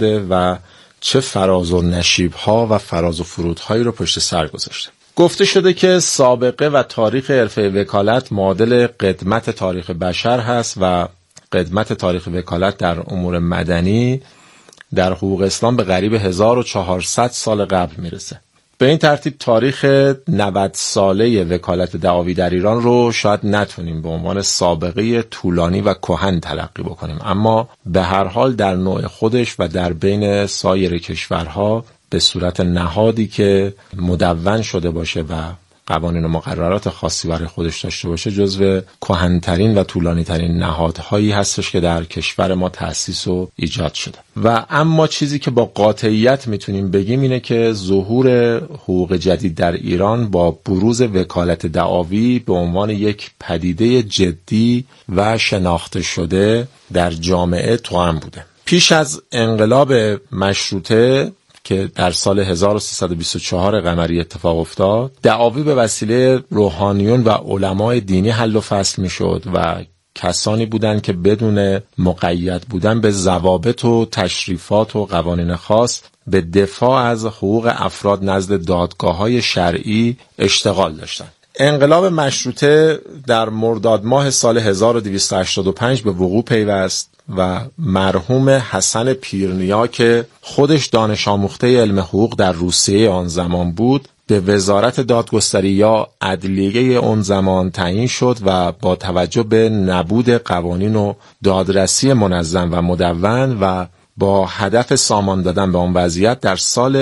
و چه فراز و نشیب‌ها و فراز و فرودهایی رو پشت سر گذاشته. گفته شده که سابقه و تاریخ حرفه وکالت معادل قدمت تاریخ بشر هست و قدمت تاریخ وکالت در امور مدنی در حقوق اسلام به قریب 1400 سال قبل میرسه. به این ترتیب تاریخ 90 ساله وکالت دعاوی در ایران رو شاید نتونیم به عنوان سابقه طولانی و کهن تلقی بکنیم، اما به هر حال در نوع خودش و در بین سایر کشورها به صورت نهادی که مدون شده باشه و قوانین و مقررات خاصی برای خودش داشته باشه جزو کهن‌ترین و طولانی‌ترین نهادهایی هستش که در کشور ما تأسیس و ایجاد شده. و اما چیزی که با قاطعیت میتونیم بگیم اینه که ظهور حقوق جدید در ایران با بروز وکالت دعاوی به عنوان یک پدیده جدی و شناخته شده در جامعه توأم بوده. پیش از انقلاب مشروطه که در سال 1324 قمری اتفاق افتاد، دعاوی به وسیله روحانیون و علمای دینی حل و فصل میشد و کسانی بودند که بدون مقید بودن به ضوابط و تشریفات و قوانین خاص به دفاع از حقوق افراد نزد دادگاه‌های شرعی اشتغال داشتند. انقلاب مشروطه در مرداد ماه سال 1285 به وقوع پیوست و مرحوم حسن پیرنیا که خودش دانش آموخته علم حقوق در روسیه آن زمان بود به وزارت دادگستری یا عدلیه آن زمان تعیین شد و با توجه به نبود قوانین و دادرسی منظم و مدون و با هدف سامان دادن به آن وضعیت در سال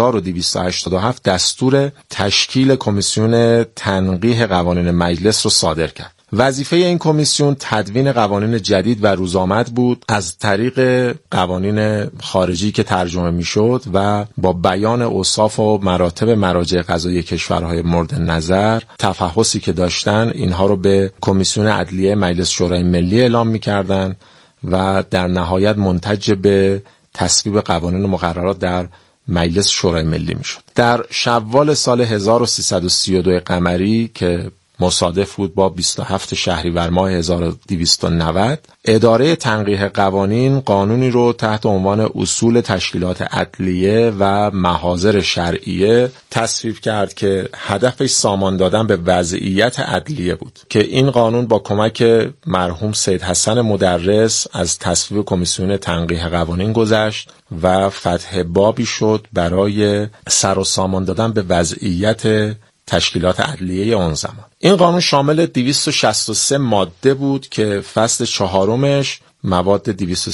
1287 دستور تشکیل کمیسیون تنقیح قوانین مجلس را صادر کرد. وظیفه این کمیسیون تدوین قوانین جدید و روزآمد بود از طریق قوانین خارجی که ترجمه میشد و با بیان اوصاف و مراتب مراجع قضایی کشورهای مورد نظر تفحصی که داشتن اینها رو به کمیسیون عدلیه مجلس شورای ملی اعلام میکردن و در نهایت منتج به تصویب قوانین و مقررات در مجلس شورای ملی میشد. در شوال سال 1332 قمری که مصادف بود با 27 شهریور ماه 1290 اداره تنقیح قوانین قانونی رو تحت عنوان اصول تشکیلات عدلیه و محاضر شرعیه تصویب کرد که هدفش سامان دادن به وضعیت عدلیه بود که این قانون با کمک مرحوم سید حسن مدرس از تصویب کمیسیون تنقیح قوانین گذشت و فتح بابی شد برای سر و سامان دادن به وضعیت تشکیلات عدلیه آن زمان. این قانون شامل 263 ماده بود که فصل 4 مواد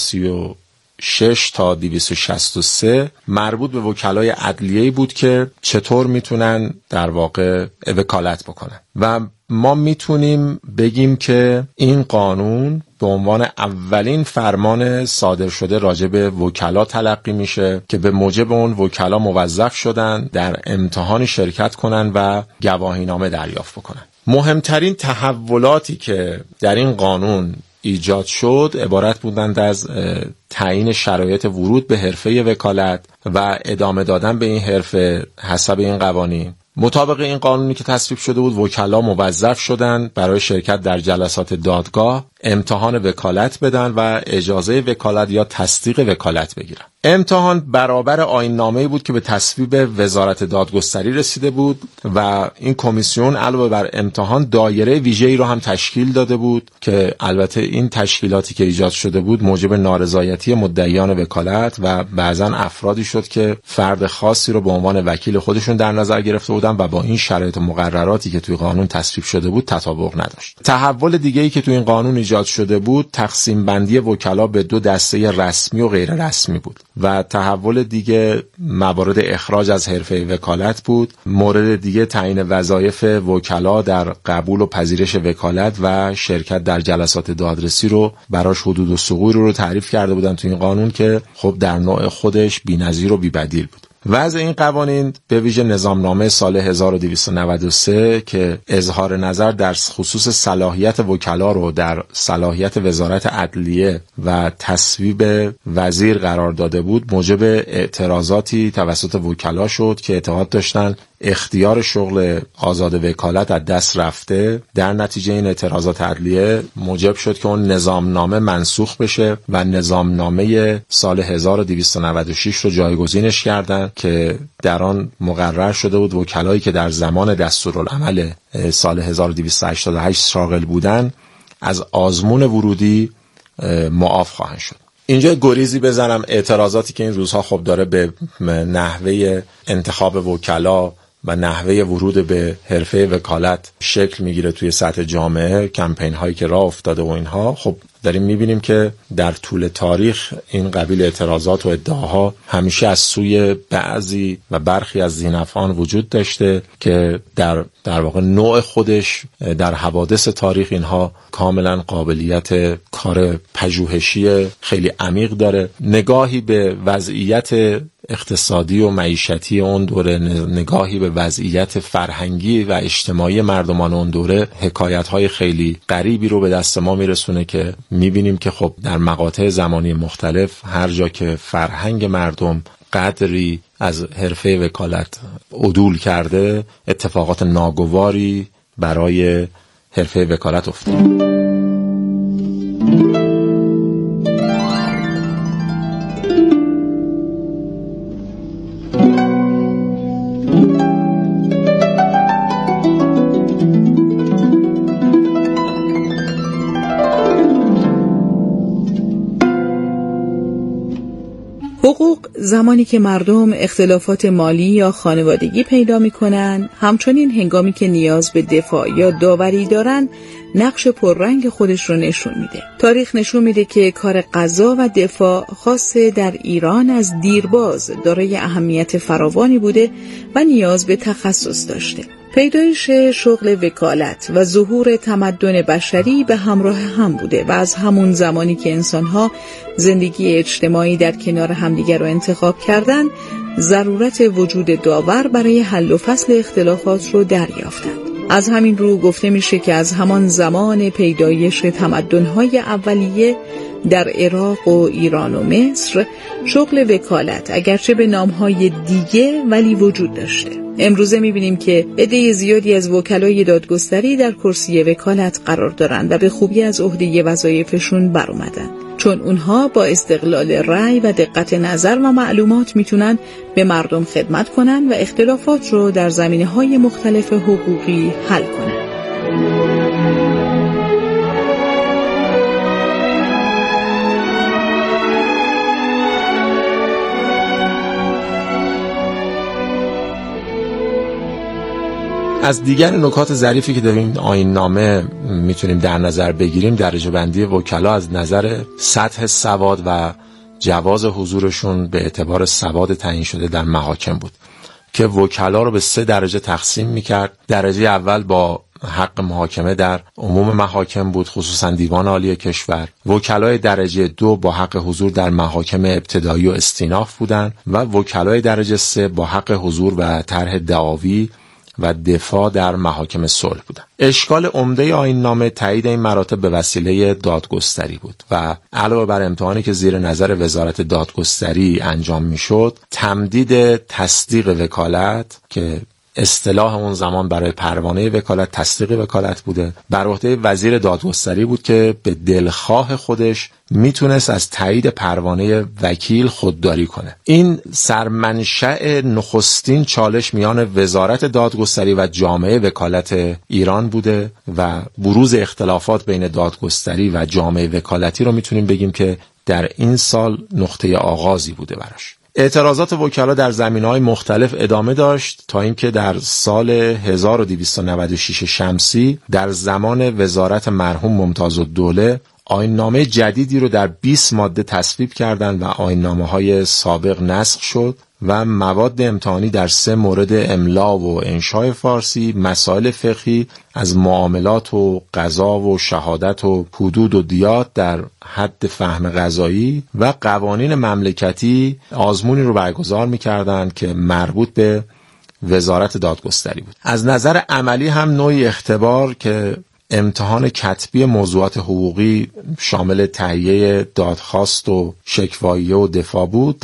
236 تا 263 مربوط به وکلای عدلیه‌ای بود که چطور میتونن در واقع وکالت بکنن و ما میتونیم بگیم که این قانون به عنوان اولین فرمان صادر شده راجع به وکلا تلقی میشه که به موجب اون وکلا موظف شدن در امتحانی شرکت کنن و گواهینامه دریافت بکنن. مهمترین تحولاتی که در این قانون ایجاد شد عبارت بودند از تعیین شرایط ورود به حرفه وکالت و ادامه دادن به این حرفه حسب این قوانین. مطابق این قانونی که تصویب شده بود وکلا موظف شدند برای شرکت در جلسات دادگاه امتحان وکالت بدن و اجازه وکالت یا تصدیق وکالت بگیرن. امتحان برابر آیین‌نامه‌ای بود که به تصویب وزارت دادگستری رسیده بود و این کمیسیون علاوه بر امتحان دایره ویژه‌ای رو هم تشکیل داده بود که البته این تشکیلاتی که ایجاد شده بود موجب نارضایتی مدعیان وکالت و بعضاً افرادی شد که فرد خاصی رو به عنوان وکیل خودشون در نظر گرفته بودن و با این شرایط و مقرراتی که توی قانون تصویب شده بود تطابق نداشت. تحول دیگه‌ای که توی این قانون ایجاد شده بود تقسیم بندی وکلا به 2 دسته رسمی و غیر رسمی بود و تحول دیگه موارد اخراج از حرفه وکالت بود. مورد دیگه تعیین وظایف وکلا در قبول و پذیرش وکالت و شرکت در جلسات دادرسی رو براش حدود و ثغور رو تعریف کرده بودن تو این قانون که خب در نوع خودش بی‌نظیر و بی‌بدیل بود. وضع این قوانین به ویژه نظامنامه سال 1293 که اظهار نظر در خصوص صلاحیت وکلا رو در صلاحیت وزارت عدلیه و تصویب وزیر قرار داده بود موجب اعتراضاتی توسط وکلا شد که اعتقاد داشتن اختیار شغل آزاد وکالت از دست رفته. در نتیجه این اعتراضات عدلیه موجب شد که اون نظامنامه منسوخ بشه و نظامنامه سال 1296 رو جایگزینش کردن که در آن مقرر شده بود وکلایی که در زمان دستورالعمل سال 1288 شاغل بودن از آزمون ورودی معاف خواهند شد. اینجا گریزی بزنم اعتراضاتی که این روزها خب داره به نحوه انتخاب وکلا و نحوه ورود به حرفه وکالت شکل میگیره توی سطح جامعه، کمپین هایی که راه افتاده و اینها، خب داریم میبینیم که در طول تاریخ این قبیل اعتراضات و ادعاها همیشه از سوی بعضی و برخی از ذی‌نفعان وجود داشته که در واقع نوع خودش در حوادث تاریخ اینها کاملا قابلیت کار پژوهشی خیلی عمیق داره. نگاهی به وضعیت اقتصادی و معیشتی اون دوره، نگاهی به وضعیت فرهنگی و اجتماعی مردمان اون دوره حکایت‌های خیلی غریبی رو به دست ما میرسونه که میبینیم که خب در مقاطع زمانی مختلف هر جا که فرهنگ مردم قدری از حرفه وکالت عدول کرده اتفاقات ناگواری برای حرفه وکالت افتاده. حقوق زمانی که مردم اختلافات مالی یا خانوادگی پیدا می‌کنند، همچنین هنگامی که نیاز به دفاع یا داوری دارن، نقش پررنگ خودش رو نشون میده. تاریخ نشون میده که کار قضا و دفاع خاصه در ایران از دیرباز دارای اهمیت فراوانی بوده و نیاز به تخصص داشته. پیدایش شغل وکالت و ظهور تمدن بشری به همراه هم بوده و از همون زمانی که انسان‌ها زندگی اجتماعی در کنار همدیگر رو انتخاب کردن، ضرورت وجود داور برای حل و فصل اختلافات رو دریافتند. از همین رو گفته میشه که از همان زمان پیدایش تمدن‌های اولیه در عراق و ایران و مصر، شغل وکالت اگرچه به نام‌های دیگه ولی وجود داشته. امروزه می‌بینیم که عده زیادی از وکلای دادگستری در کرسی وکالت قرار دارند و به خوبی از عهده وظایفشون برآمدن، چون اونها با استقلال رأی و دقت نظر و معلومات میتونن به مردم خدمت کنن و اختلافات رو در زمینه‌های مختلف حقوقی حل کنن. از دیگر نکات ظریفی که در این آیین نامه میتونیم در نظر بگیریم، درجه بندی وکلا از نظر سطح سواد و جواز حضورشون به اعتبار سواد تعیین شده در محاکم بود که وکلا رو به 3 درجه تقسیم میکرد. درجه اول با حق محاکمه در عموم محاکم بود، خصوصا دیوان عالی کشور. وکلای درجه 2 با حق حضور در محاکم ابتدایی و استیناف بودند و وکلای درجه 3 با حق حضور و طرح دعاوی و دفاع در محاکم صلح بودند. اشکال عمده آیین نامه تایید این مراتب به وسیله دادگستری بود و علاوه بر امتحانی که زیر نظر وزارت دادگستری انجام میشد، تمدید تصدیق وکالت که اصطلاح اون زمان برای پروانه وکالت تصدیق وکالت بوده، بر عهده وزیر دادگستری بود که به دلخواه خودش میتونست از تایید پروانه وکیل خودداری کنه. این سرمنشأ نخستین چالش میان وزارت دادگستری و جامعه وکالت ایران بوده و بروز اختلافات بین دادگستری و جامعه وکالتی رو میتونیم بگیم که در این سال نقطه آغازی بوده براش. اعتراضات وکلا در زمینه‌های مختلف ادامه داشت تا اینکه در سال 1296 شمسی در زمان وزارت مرحوم ممتازالدوله آیین‌نامه جدیدی رو در 20 ماده تصویب کردند و آیین‌نامه‌های سابق نسخ شد و مواد امتحانی در 3 مورد املا و انشاء فارسی، مسائل فقهی از معاملات و قضا و شهادت و حدود و دیات در حد فهم قضایی و قوانین مملکتی آزمونی رو برگزار می‌کردند که مربوط به وزارت دادگستری بود. از نظر عملی هم نوعی اختبار که امتحان کتبی موضوعات حقوقی شامل تهیه دادخواست و شکواییه و دفاع بود، در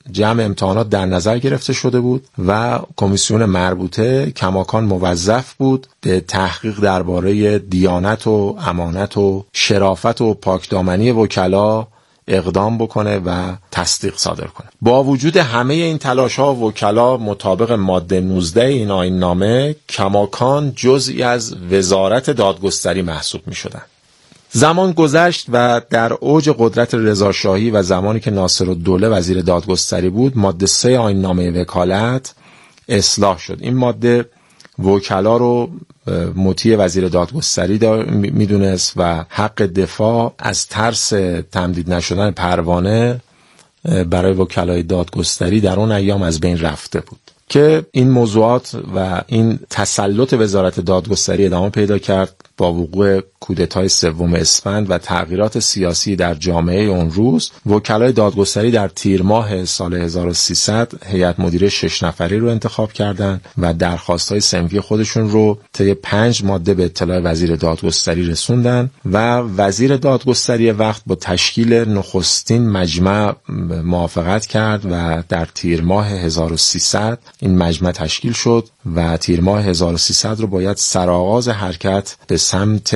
جمع امتحانات در نظر گرفته شده بود و کمیسیون مربوطه کماکان موظف بود به تحقیق درباره دیانت و امانت و شرافت و پاکدامنی وکلا اقدام بکنه و تصدیق صادر کنه. با وجود همه این تلاش‌ها وکلا مطابق ماده 19 این آیین نامه کماکان جزئی از وزارت دادگستری محسوب می‌شدند. زمان گذشت و در اوج قدرت رضاشاهی و زمانی که ناصرالدوله وزیر دادگستری بود، ماده 3 آیین نامه وکالت اصلاح شد. این ماده وکلا رو مطیع وزیر دادگستری میدونست و حق دفاع از ترس تمدید نشدن پروانه برای وکلای دادگستری در اون ایام از بین رفته بود که این موضوعات و این تسلط وزارت دادگستری ادامه پیدا کرد با وقوع کودتای 3 اسفند و تغییرات سیاسی در جامعه اون روز. وکلای دادگستری در تیر ماه سال 1300 هیئت مدیره 6 نفری رو انتخاب کردند و درخواست‌های صنفی خودشون رو طی 5 ماده به اطلاع وزیر دادگستری رسوندن و وزیر دادگستری وقت با تشکیل نخستین مجمع موافقت کرد و در تیر ماه 1300 این مجمع تشکیل شد و تیر ماه 1300 رو باید سرآغاز حرکت به سمت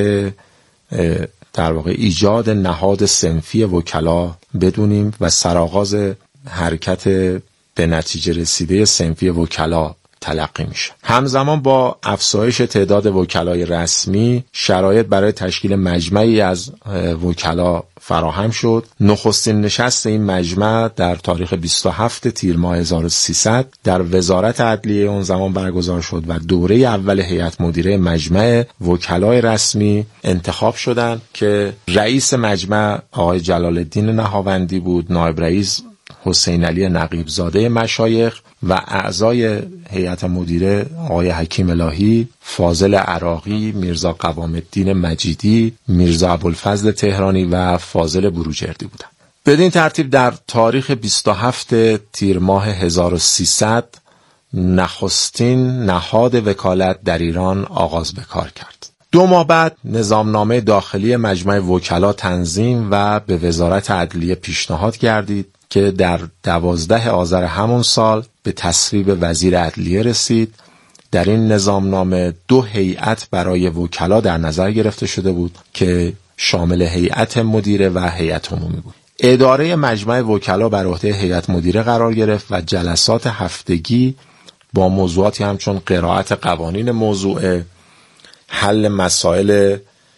در واقع ایجاد نهاد صنفی وکلا بدونیم و سرآغاز حرکت به نتیجه رسیده صنفی وکلا تلقی میشه. همزمان با افزایش تعداد وکلای رسمی شرایط برای تشکیل مجمعی از وکلا فراهم شد. نخستین نشست این مجمع در تاریخ 27 تیر ماه 1300 در وزارت عدلیه اون زمان برگزار شد و دوره اول هیئت مدیره مجمع وکلای رسمی انتخاب شدند که رئیس مجمع آقای جلال الدین نهاوندی بود، نایب رئیس حسین علی نقیب زاده مشایخ و اعضای هیئت مدیره آقای حکیم الهی، فاضل عراقی، میرزا قوام الدین مجیدی، میرزا ابوالفضل تهرانی و فاضل بروجردی بودند. بدین ترتیب در تاریخ 27 تیر ماه 1300 نخستین نهاد وکالت در ایران آغاز به کار کرد. 2 ماه بعد نظامنامه داخلی مجمع وکلا تنظیم و به وزارت عدلیه پیشنهاد گردید که در 12 آذر همون سال به تصویب وزیر عدلیه رسید. در این نظامنامه 2 هیئت برای وکلا در نظر گرفته شده بود که شامل هیئت مدیره و هیئت عمومی بود. اداره مجمع وکلا بر عهده هیئت مدیره قرار گرفت و جلسات هفتگی با موضوعاتی همچون قرائت قوانین موضوعه، حل مسائل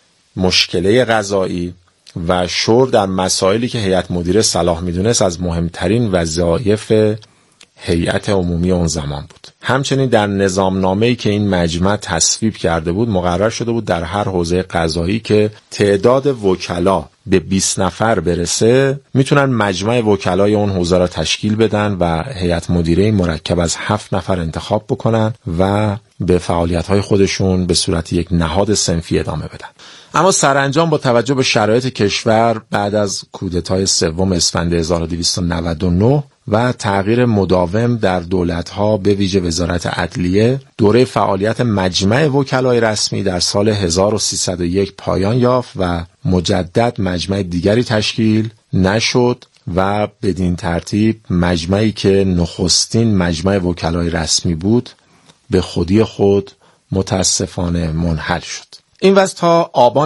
مشکله قضایی و شور در مسائلی که هیئت مدیره صلاح میدونست از مهمترین وظایف هیئت عمومی اون زمان بود. همچنین در نظامنامه‌ای که این مجمع تصویب کرده بود مقرر شده بود در هر حوزه قضایی که تعداد وکلا به 20 نفر برسه میتونن مجمع وکلای اون حوزه را تشکیل بدن و هیئت مدیره مرکب از 7 نفر انتخاب بکنن و به فعالیت‌های خودشون به صورت یک نهاد صنفی ادامه بدن. اما سرانجام با توجه به شرایط کشور بعد از کودتای 3 اسفند 1299 و تغییر مداوم در دولت‌ها به ویژه وزارت عدلیه، دوره فعالیت مجمع وکلای رسمی در سال 1301 پایان یافت و مجدد مجمع دیگری تشکیل نشد و بدین ترتیب مجمعی که نخستین مجمع وکلای رسمی بود به خودی خود متاسفانه منحل شد. این وضع تا آبان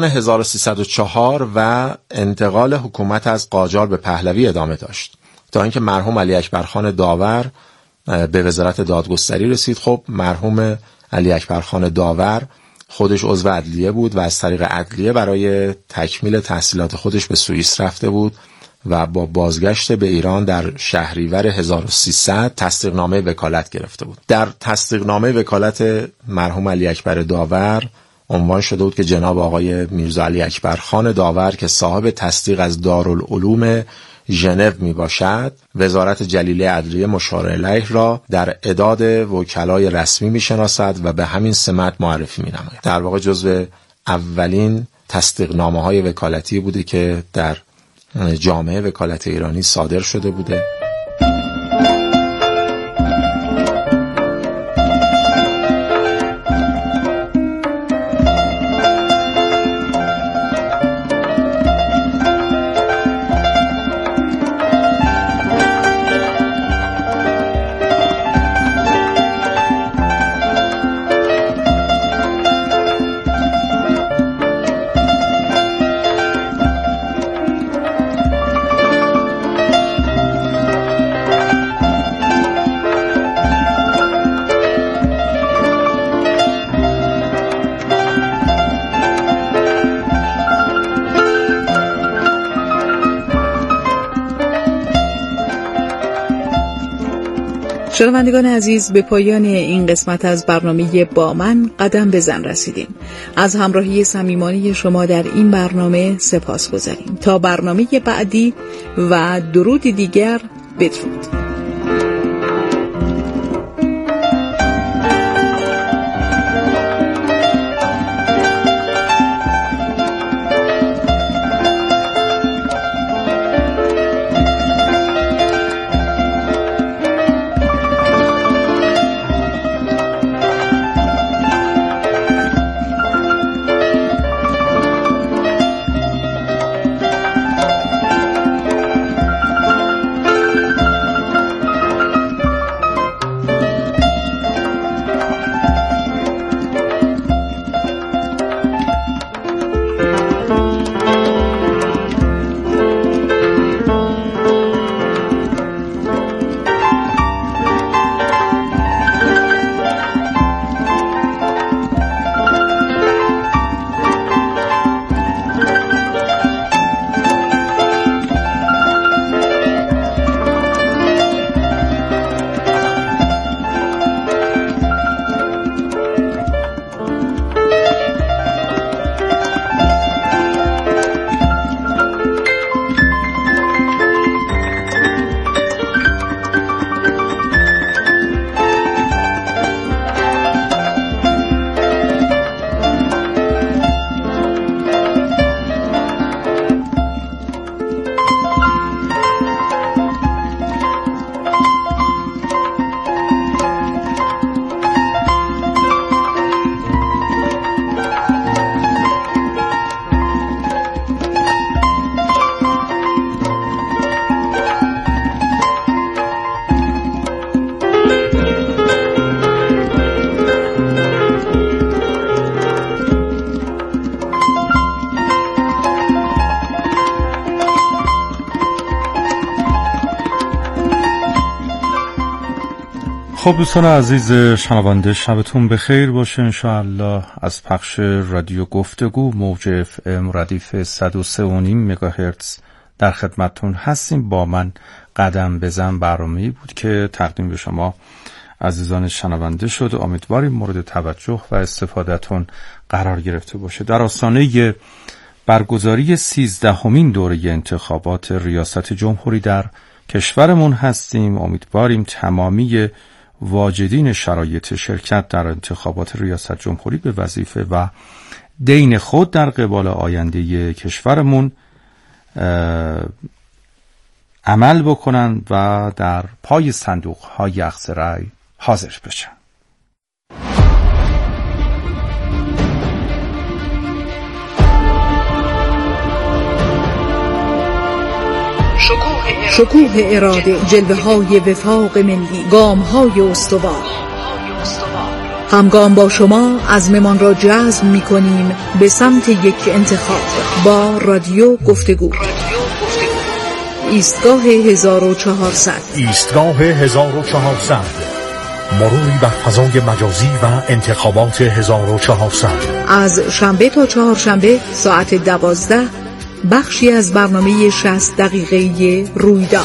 1304 و انتقال حکومت از قاجار به پهلوی ادامه داشت تا اینکه مرحوم علی اکبر خان داور به وزارت دادگستری رسید. خب مرحوم علی اکبر خان داور خودش عضو عدلیه بود و از طریق عدلیه برای تکمیل تحصیلات خودش به سوئیس رفته بود و با بازگشت به ایران در شهریور 1300 تصدیقنامه وکالت گرفته بود. در تصدیقنامه وکالت مرحوم علی اکبر داور عنوان شده بود که جناب آقای میرزا علی اکبر خان داور که صاحب تصدیق از دارالعلوم ژنو می باشد، وزارت جلیله عدلیه مشار الیه را در اعداد وکلای رسمی می شناسد و به همین سمت معرفی می نماید. در واقع جزو اولین تصدیقنامه های وکالتی بوده که در جامعه وکالت ایرانی صادر شده بوده. شنوندگان عزیز، به پایان این قسمت از برنامه با من قدم بزن رسیدیم. از همراهی صمیمانه شما در این برنامه سپاسگزاریم. تا برنامه بعدی و درودی دیگر، بدرود. خب دوستان عزیز شنونده، شبتون بخیر باشه انشاءالله. از پخش رادیو گفتگو موج FM ردیف 103.5 مگاهرتز در خدمتتون هستیم. با من قدم بزن برنامه‌ای بود که تقدیم به شما عزیزان شنونده شد. امیدواریم مورد توجه و استفادهتون قرار گرفته باشه. در آستانه برگزاری 13مین دوره انتخابات ریاست جمهوری در کشورمون هستیم. امیدواریم تمامی واجدین شرایط شرکت در انتخابات ریاست جمهوری به وظیفه و دین خود در قبال آینده کشورمون عمل بکنن و در پای صندوق های اخذ رأی حاضر بشن. شکوه اراده، جلوه های وفاق ملی، گام های استوار. همگام با شما عزممان را جزم می کنیم به سمت یک انتخاب با رادیو گفتگو. ایستگاه 1400. ایستگاه 1400. مروری بر فضای مجازی و انتخابات 1400. از شنبه تا چهارشنبه ساعت 12 بخشی از برنامه 60 دقیقه‌ای رویداد.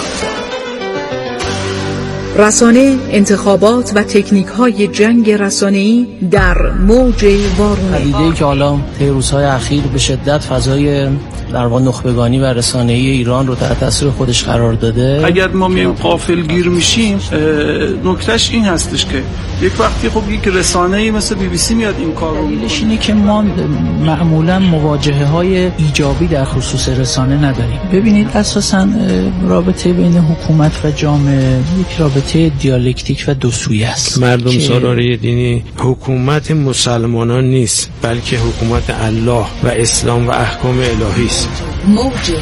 رسانه، انتخابات و تکنیک‌های جنگ رسانه‌ای در موج وارونه. پدیده‌ای که حالا طی روزهای اخیر به شدت فضای در واقع نخبگانی و رسانه‌ای ایران رو تحت تاثیر خودش قرار داده. اگر ما میایم غافلگیر میشیم، نکتهش این هستش که یک وقتی خب یک رسانه‌ای مثل BBC میاد این کار رو میکنه. اینه که ما معمولا مواجهه‌های ایجابی در خصوص رسانه نداریم. ببینید اساساً رابطه بین حکومت و جامعه یک رابطه دیالکتیک و دو سویه است. مردم سالاری دینی حکومت مسلمانان نیست، بلکه حکومت الله و اسلام و احکام الهی است. موج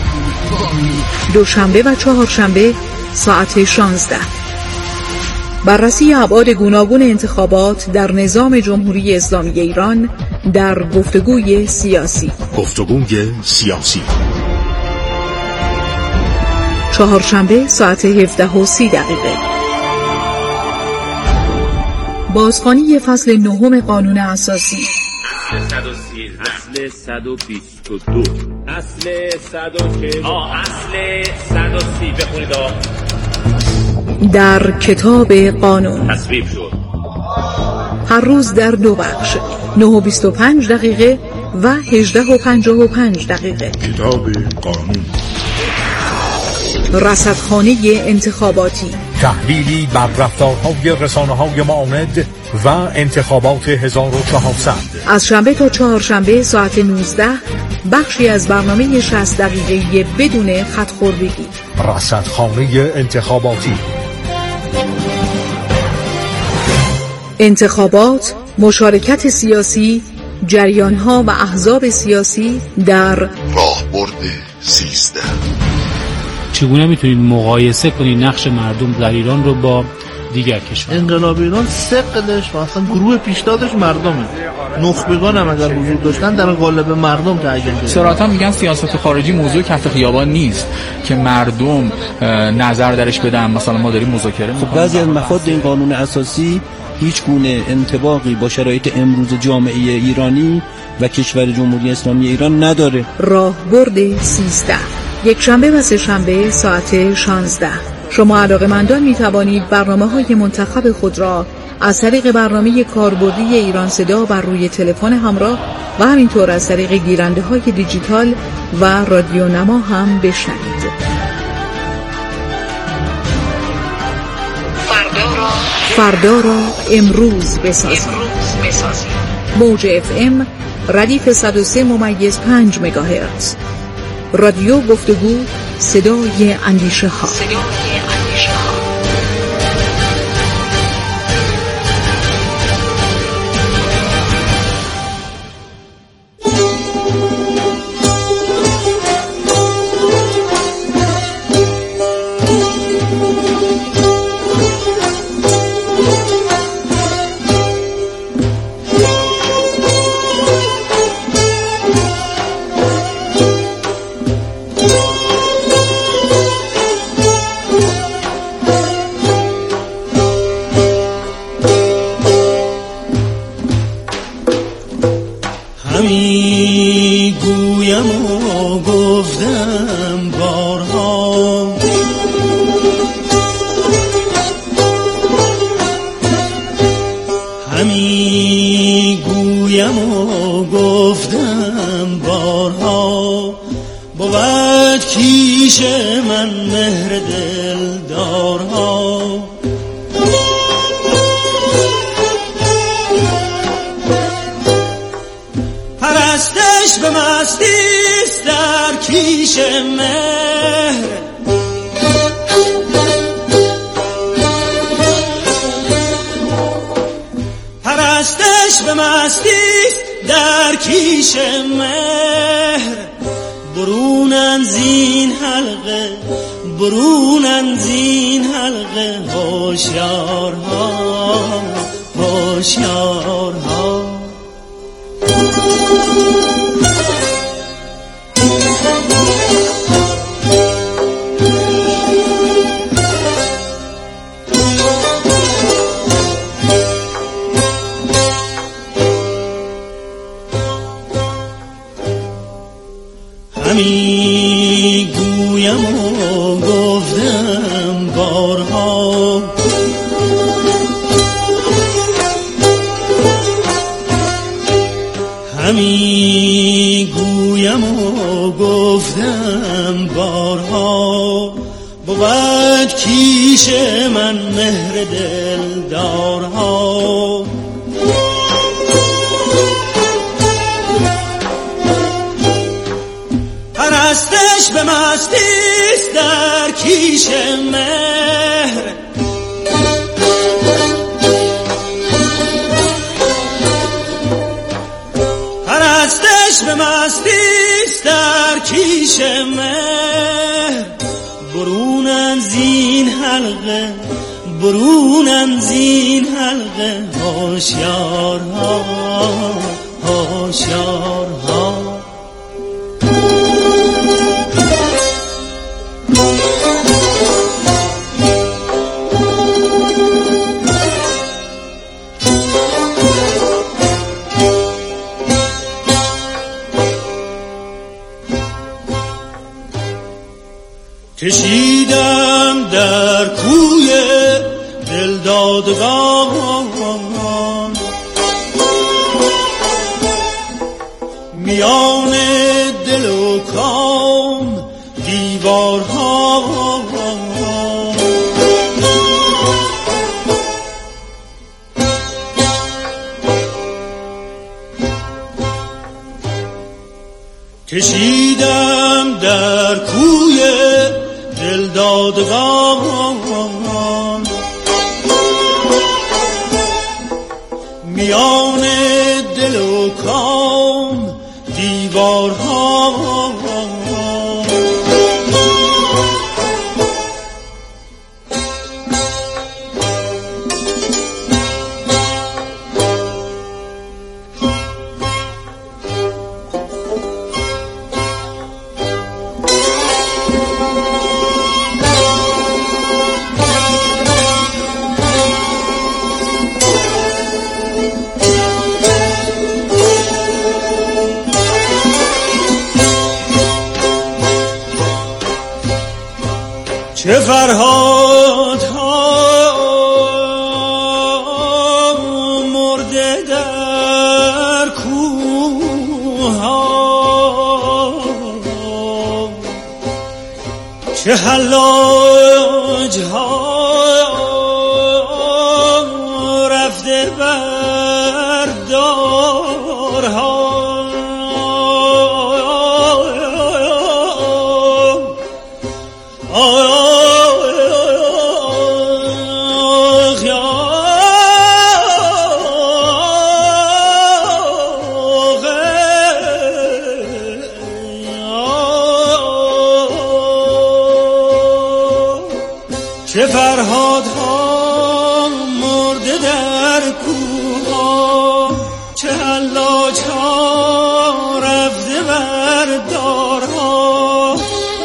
دوشنبه و چهارشنبه ساعت 16. بررسی ابعاد گوناگون انتخابات در نظام جمهوری اسلامی ایران در گفتگوی سیاسی. گفتگوی سیاسی. چهارشنبه ساعت 17:30. بازخوانی فصل 9 قانون اساسی. اصل 122 اصل 140 اصل 130 بخونید. در کتاب قانون تصویب شد. هر روز در 2 بخش 9:25 و 18:55. کتاب قانون. رصدخانه انتخاباتی، تحلیلی بر رفتارهای رسانه‌های معاند و انتخابات 1400. از شنبه تا چهارشنبه ساعت 19 بخشی از برنامه 60 دقیقه‌ای بدون خط‌خوردگی. رصدخانه انتخاباتی. انتخابات، مشارکت سیاسی، جریان‌ها و احزاب سیاسی در راهبرد 13. چگونه میتونید مقایسه کنید نقش مردم در ایران رو با دیگر کشور؟ انقلاب ایران ثقلش و اصلا گروه پیشتازش مردمه. نخبگان هم اگر وجود داشتن در قالب مردم تعیین شده. صراحتا میگن سیاست خارجی موضوع کف خیابان نیست که مردم نظر درش بدن. مثلا ما داریم مذاکره می‌کنیم. بعضی از مفاد این قانون اساسی هیچ گونه انطباقی با شرایط امروز جامعه ایرانی و کشور جمهوری اسلامی ایران نداره. راهبرد 13، یک شنبه و سه شنبه ساعت 16. شما علاقه‌مندان می توانید برنامه‌های منتخب خود را از طریق برنامه کاربردی ایران صدا بر روی تلفن همراه و همینطور از طریق گیرنده‌های دیجیتال و رادیو نما هم بشنوید. فردا را امروز بسازید. موج FM ردیف 103.5 مگاهرتز. رادیو گفتگو، صدای اندیشه ها. کشیدم در کوی دادگان میان دل و کام دیوارها کشیدم در کوی دل دادگان میان دل و کام دیوارها چه فرهاد ها مرده در کوه ها، چه حلاج ها رفته بر دارها، چه فرهاد ها مرده در کوه ها، چه حلاج ها رفته بر دارها.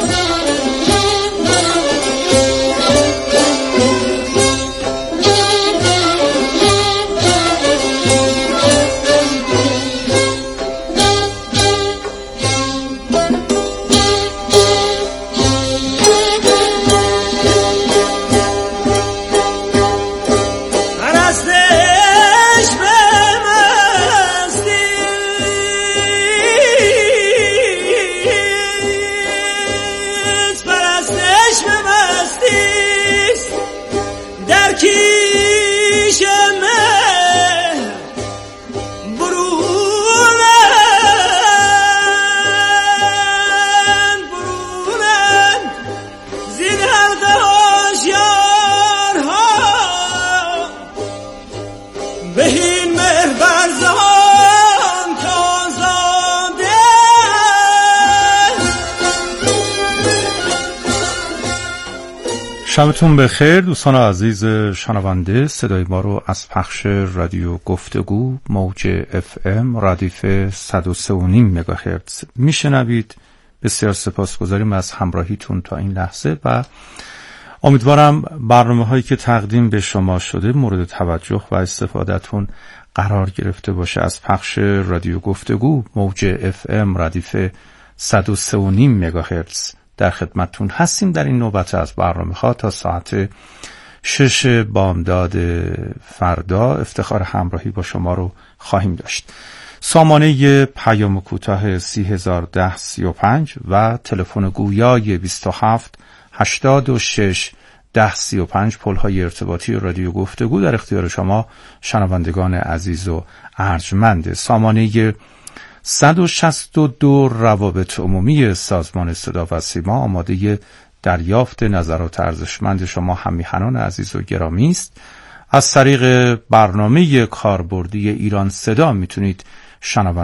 شبتون بخیر دوستان عزیز شنونده. صدای ما رو از پخش رادیو گفتگو موج FM ردیف 103.5 مگاهرتز میشنوید. بسیار سپاسگزاریم از همراهیتون تا این لحظه و امیدوارم برنامه هایی که تقدیم به شما شده مورد توجه و استفادهتون قرار گرفته باشه. از پخش رادیو گفتگو موج FM ردیف 103.5 مگاهرتز در خدمتتون هستیم. در این نوبت از برنامه‌ها تا ساعت 6 بامداد فردا افتخار همراهی با شما رو خواهیم داشت. سامانه پیام کوتاه 301035 و تلفن گویای 27 86 1035 پل‌های ارتباطی رادیو گفتگو در اختیار شما شنوندگان عزیز و ارجمند. سامانه 162 روابط عمومی سازمان صدا و سیما آماده دریافت نظرات ارزشمند شما همیهنان عزیز و گرامی است. از طریق برنامه کاربردی ایران صدا میتونید شنونده